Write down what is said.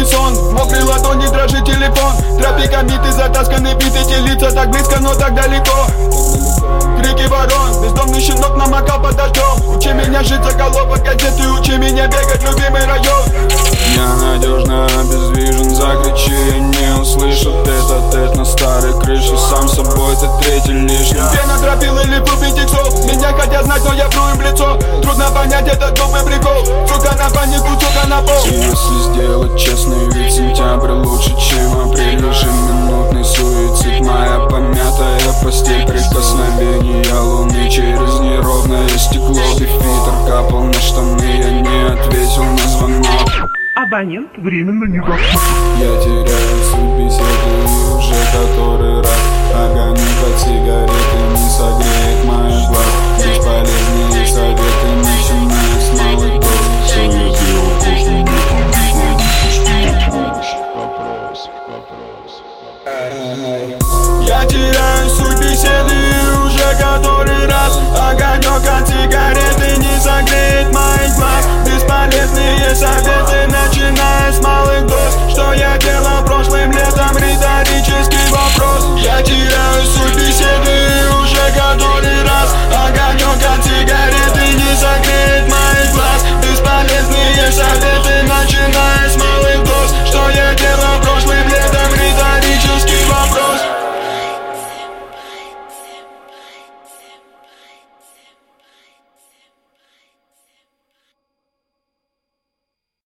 бессонный сон. В мокрой ладони дрожит телефон. Тропиками ты затасканы, биты, те лица так близко, но так далеко. Крики ворон, бездомный щенок намокал под дождем. Учи меня жить заголовок газеты, учи меня бегать, любимый район. Я надежно обездвижен, закричи, я не услышат. Тет-а-тет на старой крыше, сам собой ты третий лишний. Где натропил или в клубе текстов. Меня хотят знать, но я вру им в лицо. Трудно понять этот глупый прикол. Сука на панику, сука на пол. Если сделать честный вид, сентябрь лучше, чем апрель. Ежеминутный суицид, моя помятая постель. Прикосновения луны через неровное стекло. Бифитер капал на штаны, я не ответил на звонок. Абонент временно не доступен. Я теряюсь в беседе и уже который раз. Огонек от сигареты не согреет моих глаз. Бесполезные